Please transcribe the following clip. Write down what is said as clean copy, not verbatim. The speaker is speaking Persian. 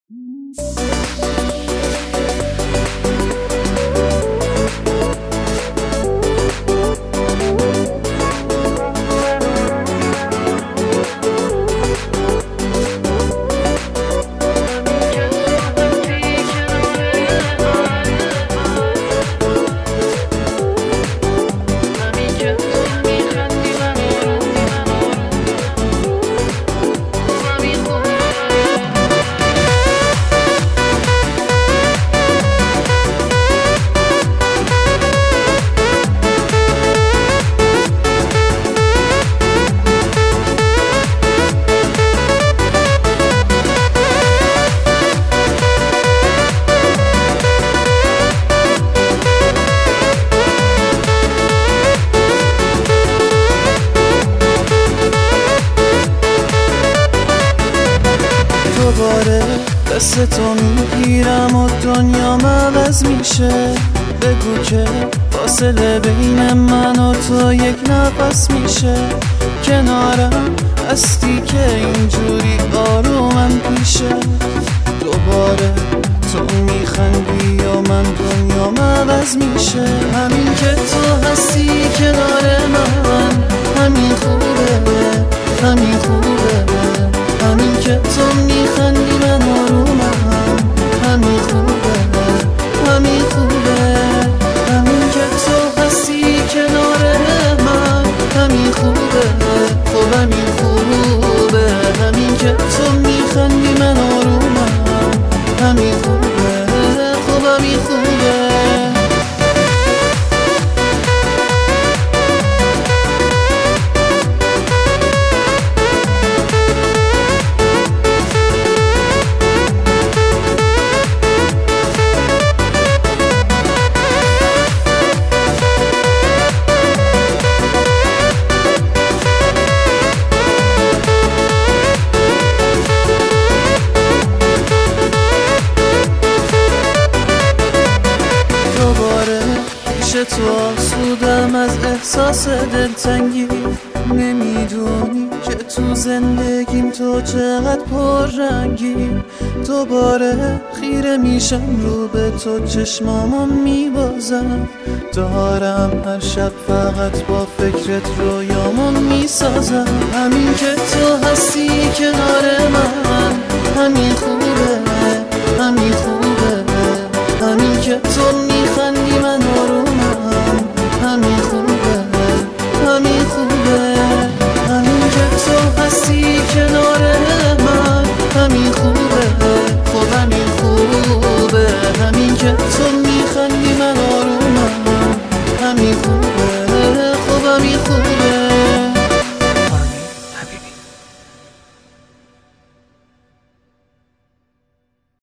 دوباره قصه تو میگیرم و دنیا عوض میشه. بگو که فاصله بین من و تو یک نفس میشه. کنارم هستی که اینجوری آرومم پیشه. دوباره تو میخندی و من دنیا عوض میشه. همین که تو هستی کنار من همین خوبه، همین خوبه. همین که تو میخندی من آرومم همین خوبه، همین خوبه. همین که تو هستی کنار من همین خوبه، خب همین خوبه. همین که تو میخندی من آرومم همین خوبه، خب همین خوبه. تو آسودم از احساس دلتنگی. نمیدونی که تو زندگیم تو چقدر پررنگی. دوباره خیره میشم رو به تو چشمامو میبازم. دارم هر شب فقط با فکرت رویامو میسازم. همین که تو هستی کنار من همین خوبه، همین خوبه. همین که تو